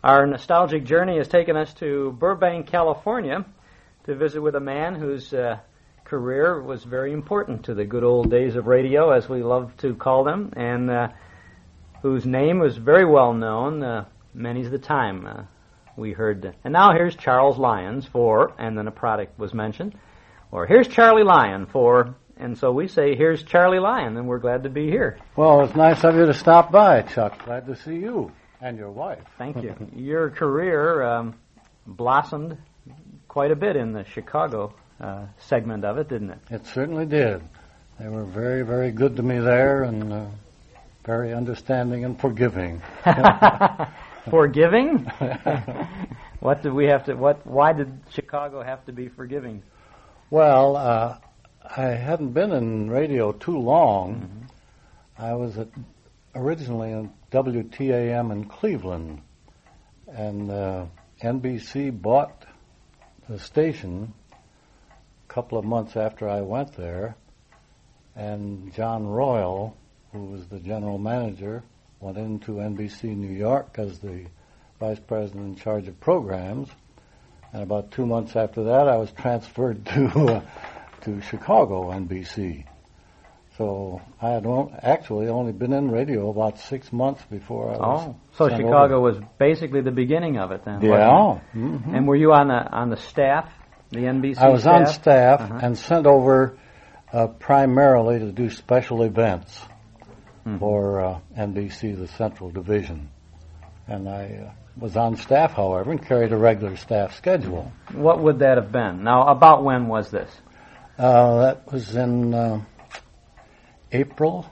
Our nostalgic journey has taken us to Burbank, California, to visit with a man whose career was very important to the good old days of radio, as we love to call them, and whose name was very well known many's the time we heard. And now here's Charles Lyons for, and then a product was mentioned, or here's Charlie Lyon for, and so we say, here's Charlie Lyon, and we're glad to be here. Well, it's nice of you to stop by, Chuck. Glad to see you and your wife. Thank you. Your career blossomed quite a bit in the Chicago segment of it, didn't it? It certainly did. They were very, very good to me there, and very understanding and forgiving. Forgiving? What did we have to? Why did Chicago have to be forgiving? Well, I hadn't been in radio too long. Mm-hmm. I was originally in WTAM in Cleveland, and NBC bought the station a couple of months after I went there, and John Royal, who was the general manager, went into NBC New York as the vice president in charge of programs, and about 2 months after that I was transferred to Chicago NBC. So I had actually only been in radio about 6 months before I was so Chicago was basically the beginning of it then. Yeah. Mm-hmm. And were you on the staff, the NBC I was staff? on staff and sent over primarily to do special events for NBC, the Central Division. And I was on staff, however, and carried a regular staff schedule. What would that have been? Now, about when was this? That was in April.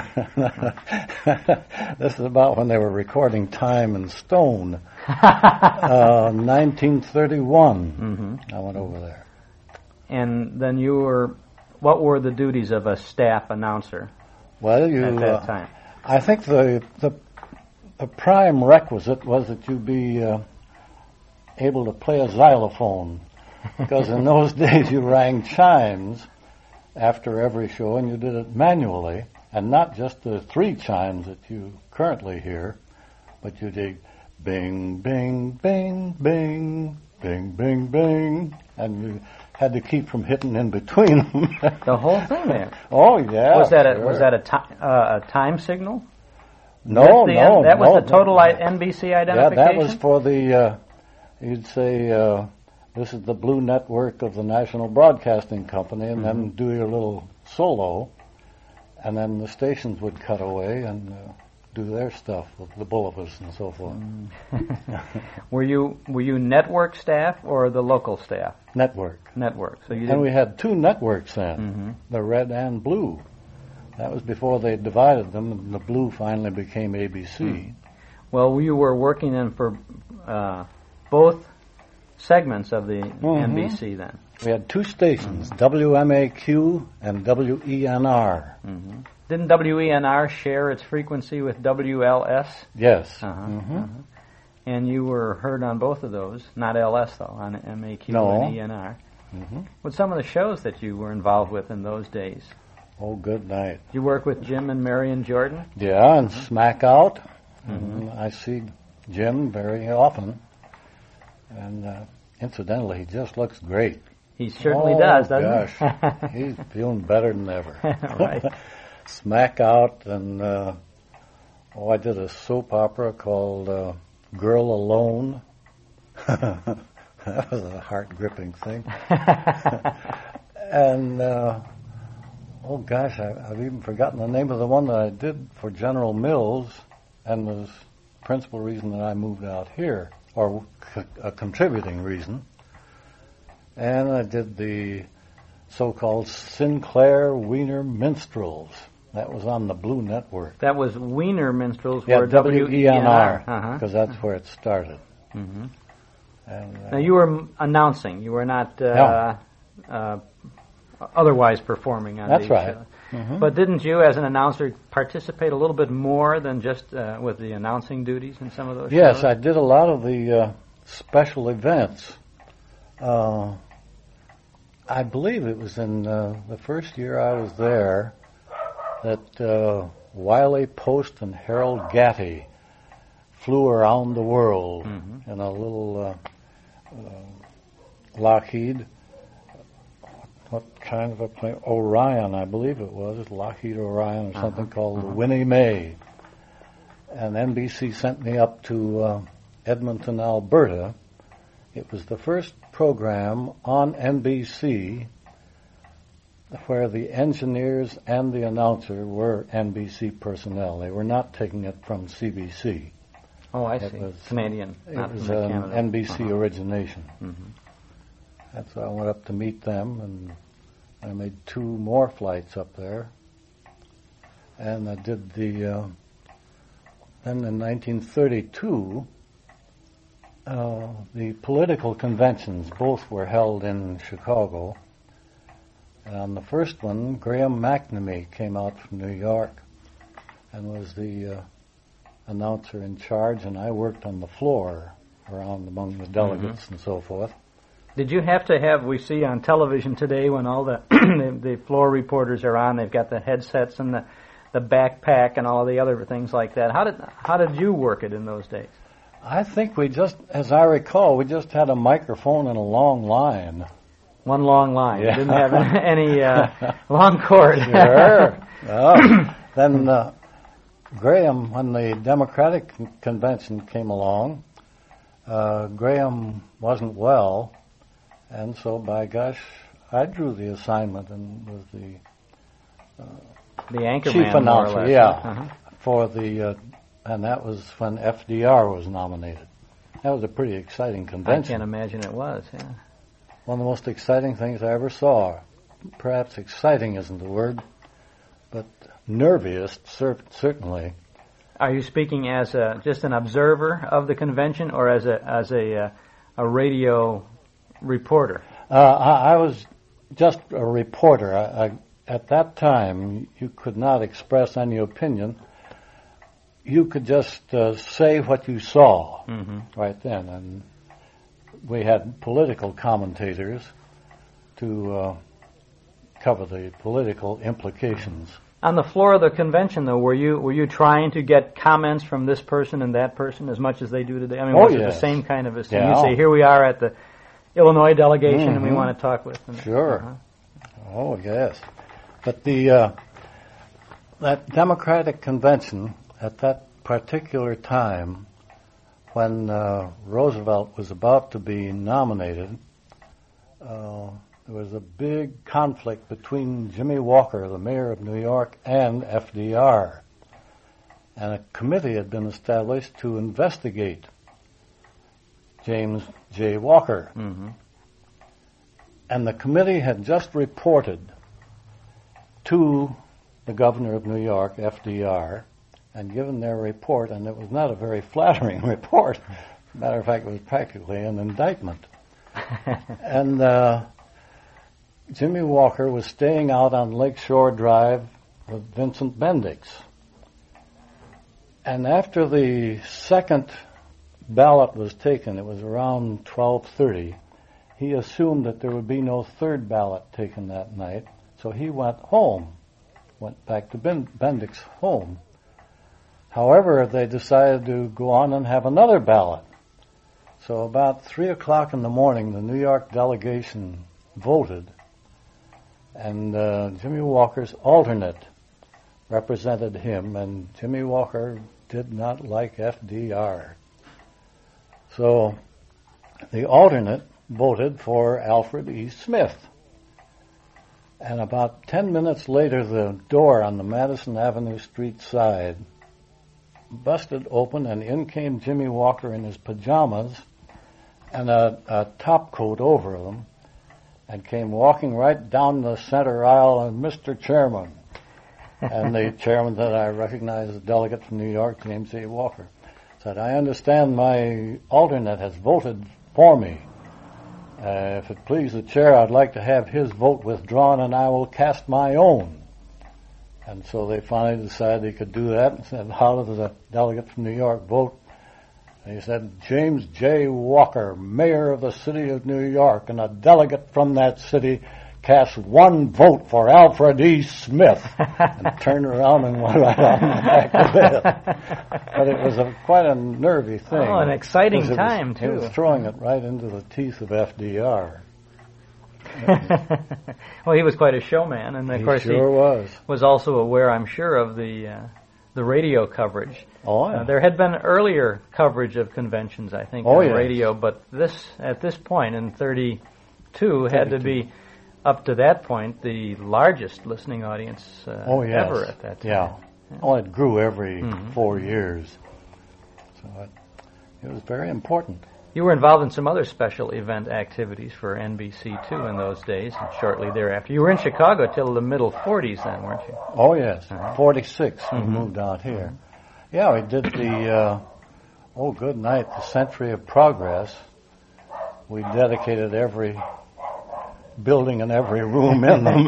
This is about when they were recording Time and Stone. 1931. I went over there. And then what were the duties of a staff announcer? Well, at that time? I think the prime requisite was that you be able to play a xylophone, because in those days you rang chimes after every show, and you did it manually, and not just the 3 chimes that you currently hear, but you did bing, bing, bing, bing, bing, bing, bing, and you had to keep from hitting in between them. The whole thing there? Oh, yeah. Was that a time signal? No. That was the total NBC identification? Yeah, that was for the, you'd say, this is the Blue Network of the National Broadcasting Company, and then do your little solo, and then the stations would cut away and do their stuff with the bulletins and so forth. Were you network staff or the local staff? Network. So and we had 2 networks then, the red and blue. That was before they divided them, and the blue finally became ABC. Well, you were working then for both segments of the NBC then. We had 2 stations, WMAQ and WENR. Didn't WENR share its frequency with WLS? Yes. And you were heard on both of those, not LS though, on MAQ and ENR. What some of the shows that you were involved with in those days? Oh, good night. You work with Jim and Marion Jordan? Yeah, and Smack Out. I see Jim very often. And incidentally, he just looks great. He certainly does, doesn't he? Gosh, he's feeling better than ever. Right. Smack Out, and I did a soap opera called Girl Alone. That was a heart-gripping thing. And, I've even forgotten the name of the one that I did for General Mills, and was the principal reason that I moved out here, or a contributing reason. And I did the so-called Sinclair Wiener Minstrels. That was on the Blue Network. That was Wiener Minstrels, yeah, were WENR, because that's where it started. And, And, now, you were announcing. You were not otherwise performing on that's these right. shows. But didn't you, as an announcer, participate a little bit more than just with the announcing duties in some of those shows? Yes, I did a lot of the special events. I believe it was in the first year I was there that Wiley Post and Harold Gatty flew around the world in a little Lockheed. What kind of a plane? Orion, I believe it was. Lockheed Orion or something called the Winnie Mae. And NBC sent me up to Edmonton, Alberta. It was the first program on NBC where the engineers and the announcer were NBC personnel. They were not taking it from CBC. Oh, I see. It was Canadian. It was an NBC origination. And so I went up to meet them, and I made 2 more flights up there. And I did then in 1932, the political conventions both were held in Chicago. And on the first one, Graham McNamee came out from New York and was the announcer in charge, and I worked on the floor around among the delegates and so forth. Did you have to have, we see on television today when all the the floor reporters are on, they've got the headsets and the backpack and all the other things like that. How did you work it in those days? I think we just, as I recall, we just had a microphone and a long line. One long line. Yeah. You didn't have any long cord. Sure. Then Graham, when the Democratic Convention came along, Graham wasn't well, and so, by gosh, I drew the assignment and was the anchor chief man, announcer, more or less. for the, and that was when FDR was nominated. That was a pretty exciting convention. I can't imagine it was, yeah. One of the most exciting things I ever saw. Perhaps exciting isn't the word, but nerviest, certainly. Are you speaking as just an observer of the convention, or as a radio reporter? I was just a reporter. At that time, you could not express any opinion. You could just say what you saw right then, and we had political commentators to cover the political implications. On the floor of the convention, though, were you trying to get comments from this person and that person as much as they do today? I mean, was it the same kind of a thing? You say, here we are at the Illinois delegation, and we want to talk with them. Sure. Oh, yes. But the that Democratic Convention at that particular time, when Roosevelt was about to be nominated, there was a big conflict between Jimmy Walker, the mayor of New York, and FDR. And a committee had been established to investigate James J. Walker. And the committee had just reported to the governor of New York, FDR, and given their report, and it was not a very flattering report. As a matter of fact, it was practically an indictment. And Jimmy Walker was staying out on Lakeshore Drive with Vincent Bendix. And after the second ballot was taken, it was around 12:30, he assumed that there would be no third ballot taken that night, so he went back to Bendix's home. However, they decided to go on and have another ballot. So about 3 o'clock in the morning, the New York delegation voted, and Jimmy Walker's alternate represented him, and Jimmy Walker did not like FDR. So the alternate voted for Alfred E. Smith. And about 10 minutes later, the door on the Madison Avenue Street side busted open, and in came Jimmy Walker in his pajamas and a top coat over them, and came walking right down the center aisle, and Mr. Chairman. And the chairman that I recognized, the delegate from New York, James A. Walker, said, I understand my alternate has voted for me. If it please the chair, I'd like to have his vote withdrawn, and I will cast my own. And so they finally decided they could do that, and said, how does the delegate from New York vote? And he said, James J. Walker, mayor of the city of New York, and a delegate from that city, cast one vote for Alfred E. Smith, and turned around and went right on the back of it. But it was quite a nervy thing. Oh, an exciting time, too. He was throwing it right into the teeth of FDR. Well, he was quite a showman, and of course he was also aware, I'm sure, of the radio coverage. Oh, yeah. There had been earlier coverage of conventions, I think, on radio, but at this point in 32 had to be, up to that point, the largest listening audience ever at that time. Yeah. Well, it grew every 4 years, so it was very important. You were involved in some other special event activities for NBC, too, in those days, and shortly thereafter. You were in Chicago till the middle 40s then, weren't you? Oh, yes. 46, we moved out here. Yeah, we did the, good night, the Century of Progress. We dedicated every building and every room in them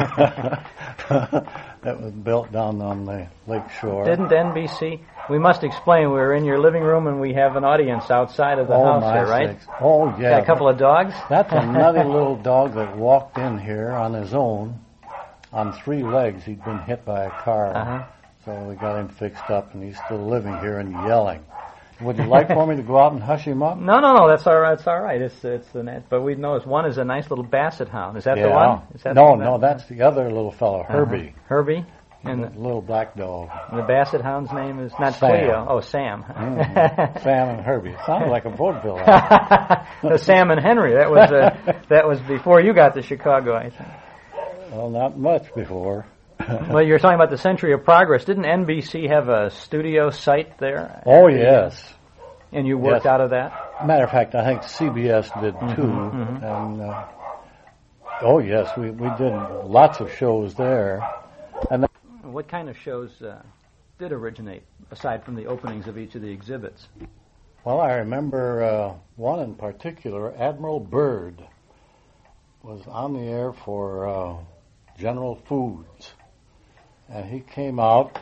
that was built down on the lake shore. Didn't NBC... We must explain, we're in your living room and we have an audience outside of the house here, right? Oh, yeah. Got a couple of dogs? That's a nutty little dog that walked in here on his own on 3 legs. He'd been hit by a car. So we got him fixed up, and he's still living here and yelling. Would you like for me to go out and hush him up? No, that's all right. It's all right. It's the net. But we noticed one is a nice little basset hound. Is that the one? Is that no, that's the other little fellow, Herbie. Herbie? And the little black dog. The basset hound's name is not Sam. Cleo. Oh, Sam. Sam and Herbie. It sounded like a vaudeville. The Sam and Henry. That was before you got to Chicago, I think. Well, not much before. Well, you were talking about the Century of Progress. Didn't NBC have a studio site there? Oh, yes. And you worked out of that? Matter of fact, I think CBS did too. And oh, yes, we did lots of shows there. And what kind of shows did originate, aside from the openings of each of the exhibits? Well, I remember one in particular, Admiral Byrd, was on the air for General Foods. And he came out,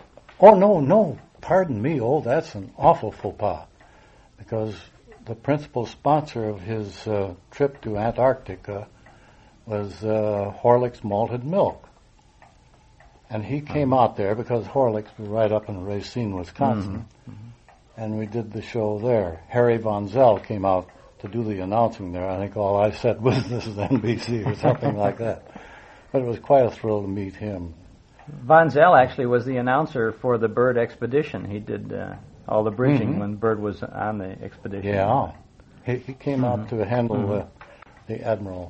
pardon me, that's an awful faux pas, because the principal sponsor of his trip to Antarctica was Horlicks Malted Milk. And he came out there because Horlicks was right up in Racine, Wisconsin, and we did the show there. Harry Von Zell came out to do the announcing there. I think all I said was, "This is NBC," or something like that. But it was quite a thrill to meet him. Von Zell actually was the announcer for the Byrd expedition. He did all the bridging when Byrd was on the expedition. Yeah. He came out to handle the Admiral.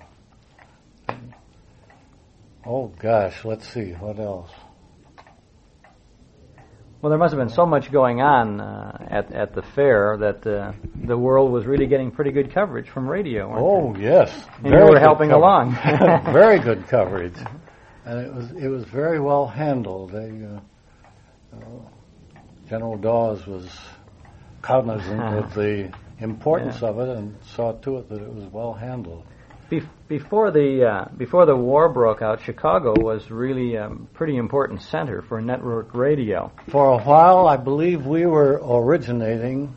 Oh, gosh, let's see, what else? Well, there must have been so much going on at the fair that the world was really getting pretty good coverage from radio, weren't they? Yes. And you were helping along. Very good coverage. And it was very well handled. General Dawes was cognizant of the importance of it and saw to it that it was well handled. Before the war broke out, Chicago was really a pretty important center for network radio. For a while, I believe we were originating.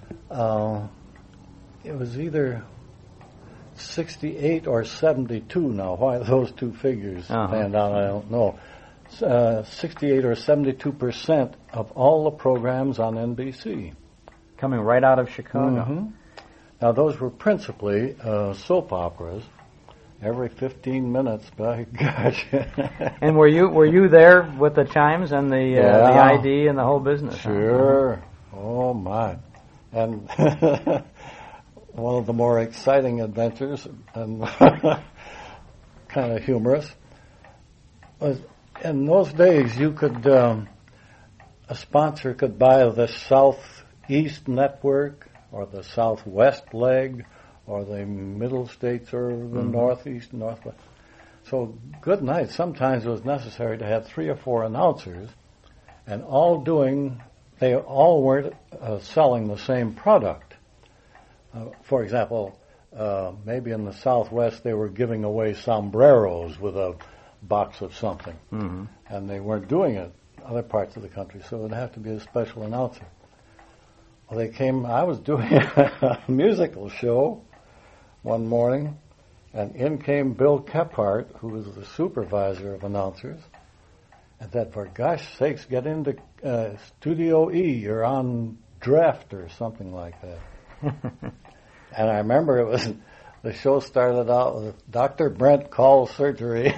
It was either 68 or 72 now. Why those two figures stand out, I don't know. 68 or 72% of all the programs on NBC. Coming right out of Chicago. Now, those were principally soap operas. Every 15 minutes, by gosh. And were you there with the chimes and the ID and the whole business? Sure. Oh, my. And one of the more exciting adventures and kind of humorous was in those days you could, a sponsor could buy the Southeast Network or the Southwest leg or the Middle States or the Northeast, Northwest. So good night. Sometimes it was necessary to have 3 or 4 announcers and they all weren't selling the same product. For example, maybe in the Southwest they were giving away sombreros with a box of something, and they weren't doing it in other parts of the country, so it would have to be a special announcer. Well, I was doing a musical show one morning, And in came Bill Kephart, who was the supervisor of announcers, and said, "For gosh sakes, get into Studio E. You're on draft," or something like that. And I remember the show started out with Dr. Brent calls surgery.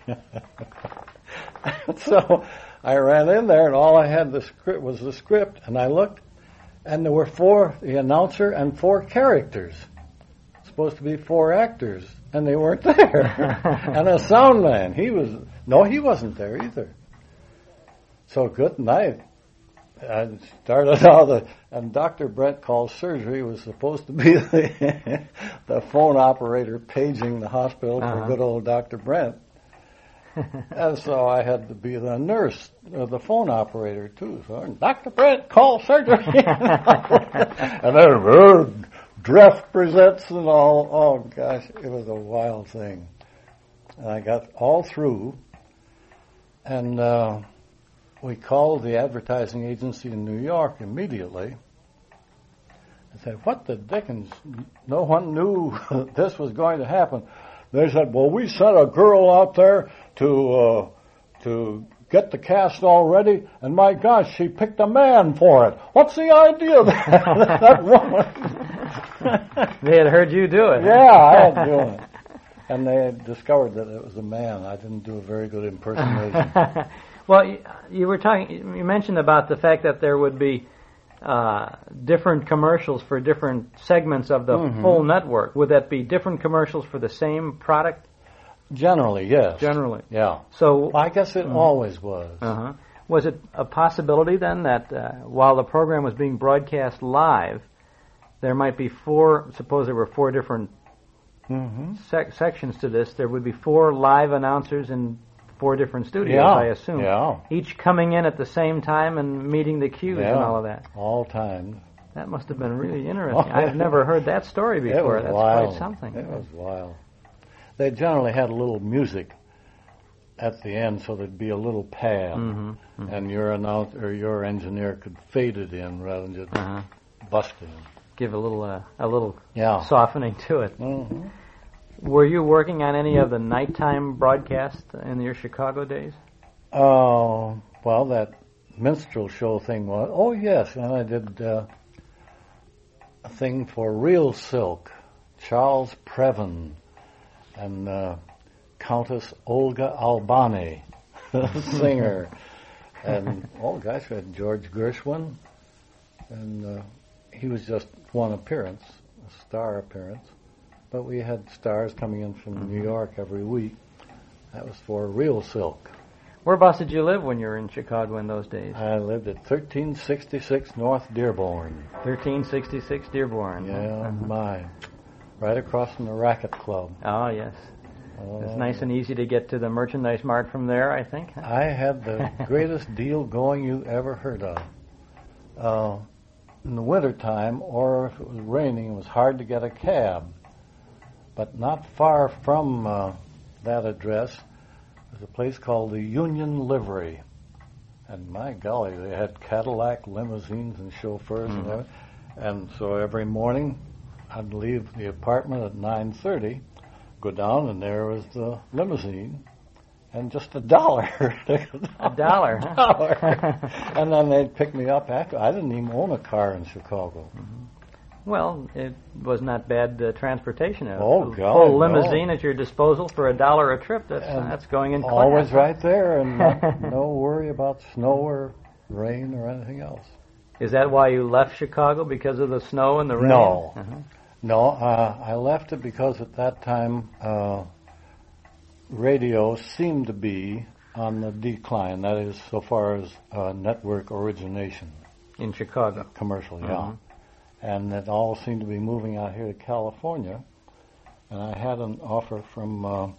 So I ran in there, and all I had was the script, and I looked, and there were the announcer and 4 characters. Supposed to be 4 actors, and they weren't there. And a sound man, he wasn't there either. So good night. I started out, and Dr. Brent calls surgery was supposed to be the phone operator paging the hospital for good old Dr. Brent. And so I had to be the nurse, the phone operator too. So Dr. Brent calls surgery. And then draft presents and all. Oh gosh, it was a wild thing. And I got all through, and we called the advertising agency in New York immediately. I said, "What the dickens? No one knew this was going to happen." They said, "Well, we sent a girl out there to get the cast all ready, and my gosh, she picked a man for it. What's the idea of that woman?" They had heard you do it. Yeah, I had to do it. And they had discovered that it was a man. I didn't do a very good impersonation. Well, you mentioned about the fact that there would be different commercials for different segments of the full network. Would that be different commercials for the same product? Generally, yes. Generally. Yeah. So I guess it always was. Was it a possibility then that while the program was being broadcast live, there might be 4, suppose there were 4 different sections to this, there would be 4 live announcers in 4 different studios, I assume. Yeah. Each coming in at the same time and meeting the cues and all of that. All times. That must have been really interesting. I've never heard that story before. That's wild. Quite something. It was wild. They generally had a little music at the end, so there'd be a little pad, and your announcer or your engineer could fade it in rather than just bust it in. Give a little softening to it. Mm-hmm. Were you working on any of the nighttime broadcasts in your Chicago days? Oh, well, that minstrel show thing was. Oh, yes, and I did a thing for Real Silk, Charles Previn, and Countess Olga Albani, singer. And, oh, gosh, we had George Gershwin, and he was just one appearance, a star appearance. But we had stars coming in from New York every week. That was for Real Silk. Whereabouts did you live when you were in Chicago in those days? I lived at 1366 North Dearborn. 1366 Dearborn. Yeah, mine. Right across from the Racket Club. Oh, yes. It's nice and easy to get to the Merchandise Mart from there, I think. I had the greatest deal going you ever heard of. In the wintertime, or if it was raining, it was hard to get a cab. But not far from that address was a place called the Union Livery. And my golly, they had Cadillac limousines and chauffeurs and everything. And so every morning I'd leave the apartment at 9:30, go down, and there was the limousine, and just $1. $1, huh? $1. And then they'd pick me up after. I didn't even own a car in Chicago. Well, it was not bad transportation. A full limousine at your disposal for $1 a trip. That's going in class. Always right there, and no worry about snow or rain or anything else. Is that why you left Chicago, because of the snow and the rain? No. No, I left it because at that time radio seemed to be on the decline. That is, so far as network origination. In Chicago. Commercial, yeah. And it all seemed to be moving out here to California. And I had an offer from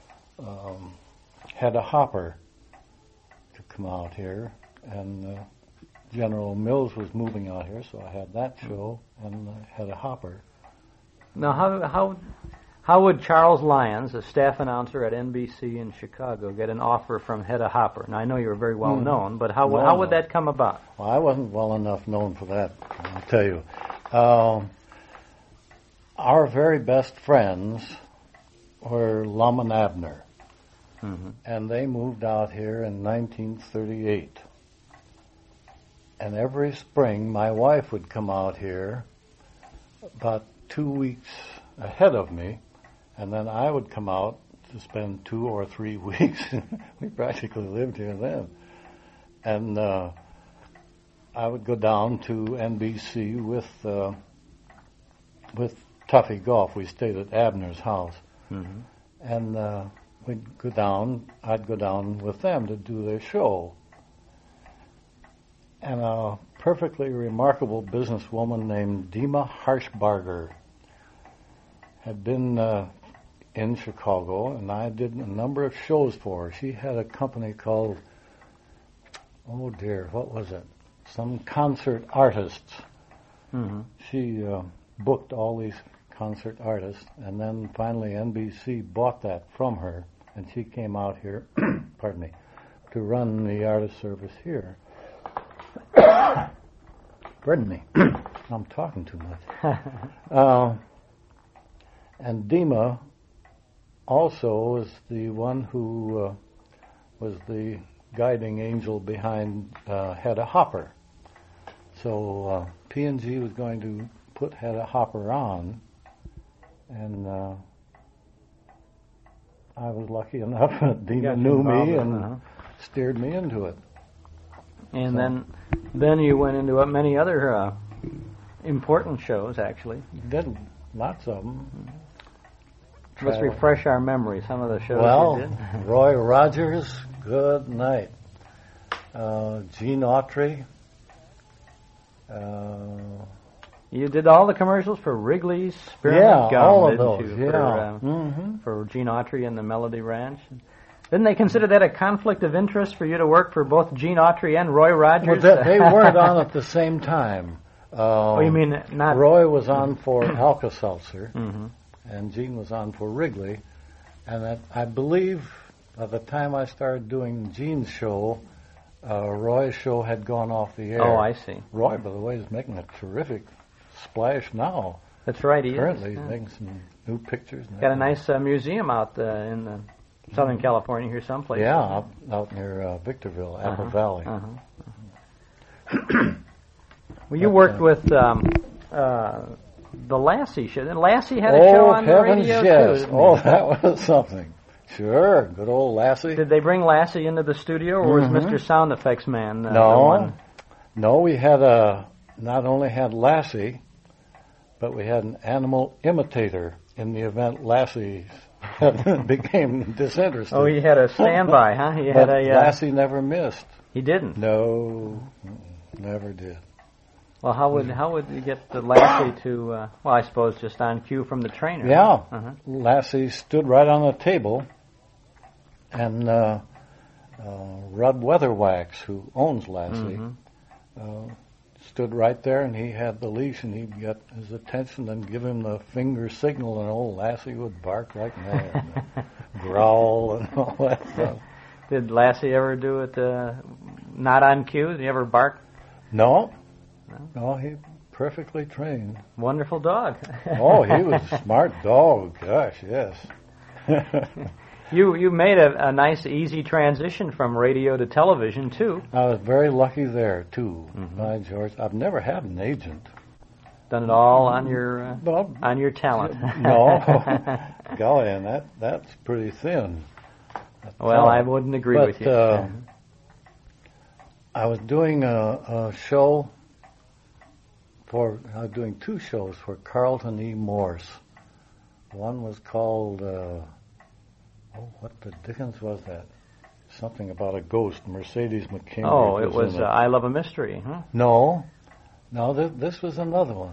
Hedda Hopper to come out here. And General Mills was moving out here, so I had that show and Hedda Hopper. Now, how would Charles Lyons, a staff announcer at NBC in Chicago, get an offer from Hedda Hopper? Now, I know you were very well known, but how would that come about? Well, I wasn't well enough known for that, I'll tell you. Our very best friends were Lum and Abner. Mm-hmm. And they moved out here in 1938. And every spring, my wife would come out here about 2 weeks ahead of me, and then I would come out to spend 2 or 3 weeks. We practically lived here then. And I would go down to NBC with Tuffy Goff. We stayed at Abner's house. Mm-hmm. And we'd go down, I'd go down with them to do their show. And a perfectly remarkable businesswoman named Dima Harshbarger had been in Chicago, and I did a number of shows for her. She had a company called, oh dear, what was it? Some Concert Artists. Mm-hmm. She booked all these concert artists, and then finally NBC bought that from her, and she came out here, pardon me, to run the artist service here. Pardon me, I'm talking too much. And Dima also was the one who was the guiding angel behind Hedda Hopper. So P&G was going to put Hedda Hopper on, and I was lucky enough that Dima knew me and steered me into it. And so, then you went into many other important shows, actually. Did lots of them. Let's refresh our memory. Some of the shows you did. Roy Rogers, good night. Gene Autry. You did all the commercials for Wrigley's Spearmint Gum, all of didn't those. you? Yeah. For Gene Autry and the Melody Ranch. Didn't they consider that a conflict of interest for you to work for both Gene Autry and Roy Rogers? Well, they weren't on at the same time. Oh, you mean not? Roy was on for Alka-Seltzer, Mm-hmm. and Gene was on for Wrigley. And I believe by the time I started doing Gene's show, Roy's show had gone off the air. Oh, I see. Roy, by the way, is making a terrific splash now. That's right, he Currently, is. he's making some new pictures. Got a nice museum out in Southern California here someplace. Yeah, out near Victorville, Apple Valley. Well, you worked with the Lassie show. And Lassie had a show on the radio, yes. too. Oh, that was something. Sure, good old Lassie. Did they bring Lassie into the studio, or was Mr. Sound Effects Man the one? No, we had not only had Lassie, but we had an animal imitator in the event Lassie became disinterested. Oh, he had a standby, huh? He but had a Lassie never missed. He didn't. No, never did. Well, how would you get the Lassie to? Well, I suppose just on cue from the trainer. Yeah, Uh-huh. Lassie stood right on the table, and Rudd Weatherwax, who owns Lassie, stood right there, and he had the leash, and he'd get his attention and give him the finger signal, and old Lassie would bark like mad, and growl and all that stuff. Did Lassie ever do it not on cue? Did he ever bark? No, he perfectly trained. Wonderful dog. Oh, he was a smart dog. Gosh, yes. You made a nice, easy transition from radio to television, too. I was very lucky there, too. By George, I've never had an agent. Done it all on your talent. No. Golly, and that's pretty thin. Well, I wouldn't agree with you. I was doing a show I was doing 2 shows for Carlton E. Morse. One was called, what the dickens was that? Something about a ghost, Mercedes McCambridge. Oh, it was I Love a Mystery, huh? No, this was another one.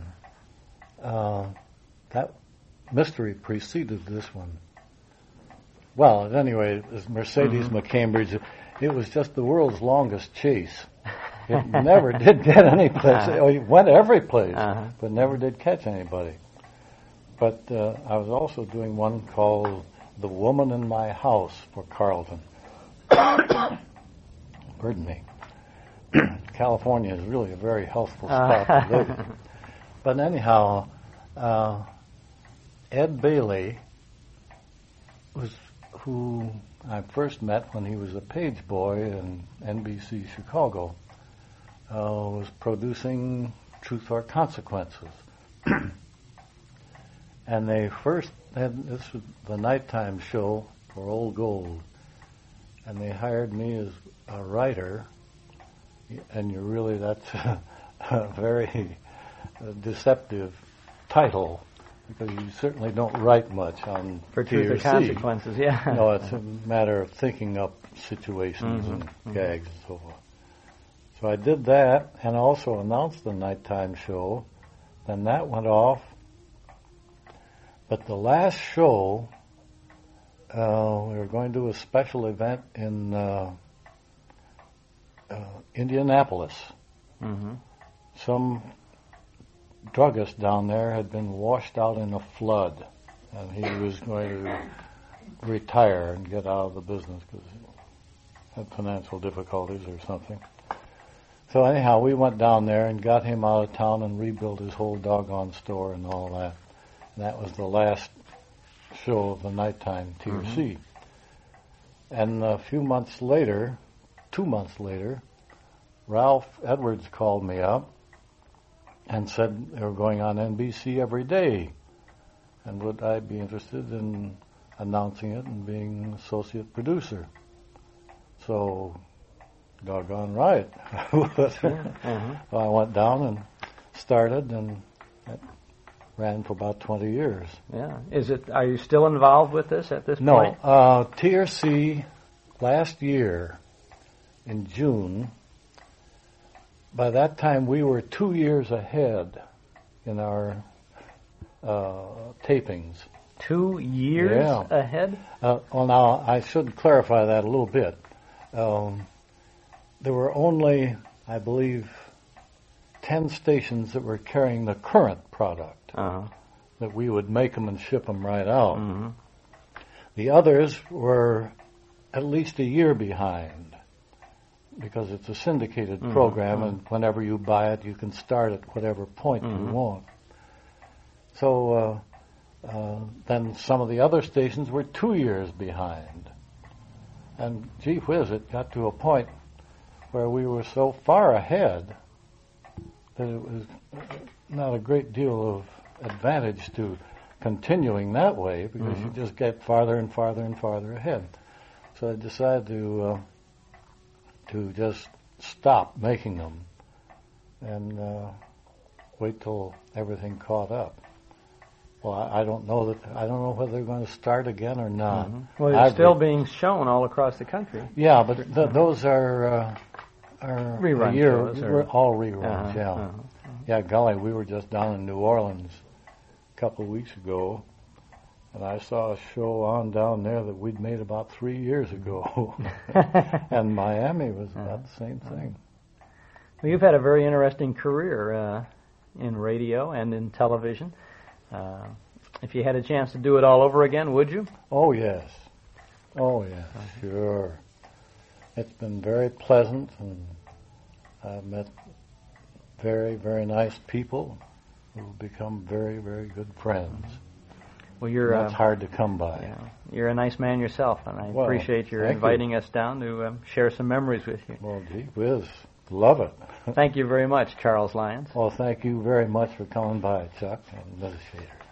That mystery preceded this one. Well, at any rate, it was Mercedes McCambridge. It was just the world's longest chase. It never did get any place. It went every place, but never did catch anybody. But I was also doing one called The Woman in My House for Carlton. Pardon me. California is really a very healthful spot to live. But anyhow, Ed Bailey was who I first met when he was a page boy in NBC Chicago. Was producing Truth or Consequences. And they first had, this was the nighttime show for Old Gold, and they hired me as a writer, and that's a very deceptive title, because you certainly don't write much on For Truth or Consequences, yeah. No, it's a matter of thinking up situations and gags and so forth. So I did that, and also announced the nighttime show. Then that went off. But the last show, we were going to do a special event in Indianapolis. Mm-hmm. Some druggist down there had been washed out in a flood, and he was going to retire and get out of the business because he had financial difficulties or something. So anyhow, we went down there and got him out of town and rebuilt his whole doggone store and all that. And that was the last show of the nighttime TRC. Mm-hmm. And a few months later, 2 months later, Ralph Edwards called me up and said they were going on NBC every day, and would I be interested in announcing it and being associate producer. So, doggone right. Well, I went down and started, and it ran for about 20 years. Yeah. Are you still involved with this at this point? No. TRC last year in June, by that time we were 2 years ahead in our tapings. 2 years ahead? Well, now, I should clarify that a little bit. There were only, I believe, 10 stations that were carrying the current product, that we would make them and ship them right out. Mm-hmm. The others were at least a year behind, because it's a syndicated program, and whenever you buy it, you can start at whatever point you want. So then some of the other stations were 2 years behind. And gee whiz, it got to a point where we were so far ahead that it was not a great deal of advantage to continuing that way, because you just get farther and farther and farther ahead. So I decided to just stop making them and wait till everything caught up. Well, I don't know whether they're going to start again or not. Mm-hmm. Well, they're still being shown all across the country. Yeah, but those are rerun shows. All reruns. Yeah, golly, we were just down in New Orleans a couple of weeks ago, and I saw a show on down there that we'd made about 3 years ago. And Miami was about the same thing. Well, you've had a very interesting career in radio and in television. If you had a chance to do it all over again, would you? Oh, yes, sure. It's been very pleasant, and I've met very, very nice people who've become very, very good friends. Well, that's hard to come by. Yeah, you're a nice man yourself, and I appreciate your inviting us down to share some memories with you. Well, gee whiz, love it. Thank you very much, Charles Lyons. Well, thank you very much for coming by, Chuck and Liz Shader.